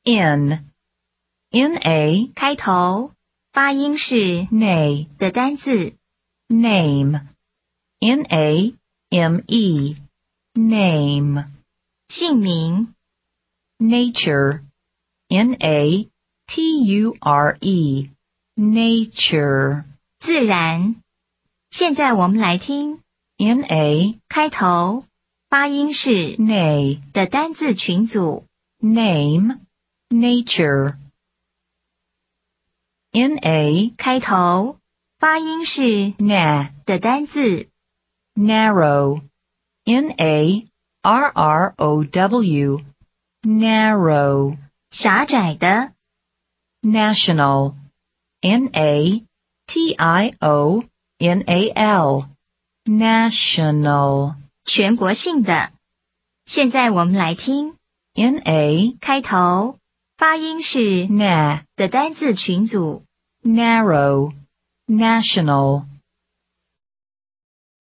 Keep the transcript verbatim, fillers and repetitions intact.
in, na 开头发音是 nay 的单字 name, n-a-m-e, name, 姓名 nature, n-a-t-u-r-e, nature, 自然。现在我们来听 n-a 开头发音是 nay, 的单字群组 name, nature, n-a 开头发音是 na 的单字 narrow, n-a-r-r-o-w, narrow, 狭窄的 national, n-a-t-i-o-n-a-l, national, 全国性的。现在我们来听 n-a 开头发音是 na 的单字群组 narrow, national,